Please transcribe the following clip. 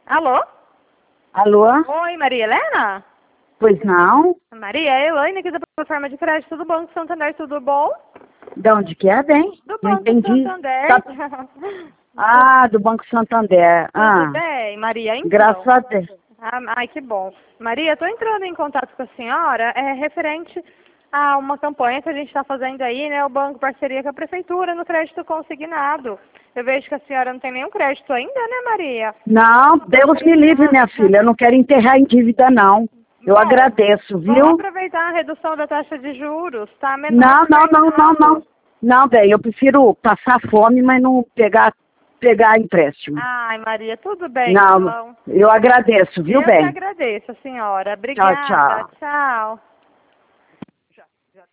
Alô? Alô? Oi, Maria Helena? Pois não? Maria, é Elaine aqui da plataforma de crédito do Banco Santander, tudo bom? De onde que é, bem? Do Não Banco entendi. Santander. Tá- Ah, do Banco Santander. Tudo Ah, bem, Maria? graças Então. a Deus. Ai, que bom. Maria, estou entrando em contato com a senhora, referente a uma campanha que a gente está fazendo aí, né? O banco parceria com a prefeitura no crédito consignado. Eu vejo que a senhora não tem nenhum crédito ainda, né, Maria? Não, Deus me livre, minha filha. Eu não quero enterrar em dívida, não. Eu Bom, agradeço, vamos viu? aproveitar a redução da taxa de juros, tá? Menor Não, do não, não, não, não. mercado. Não, bem, eu prefiro passar fome, mas não pegar empréstimo. Ai, Maria, tudo bem, Não, então. eu agradeço, viu, Eu que bem? agradeço, a senhora. Tchau, Obrigada. tchau. Tchau.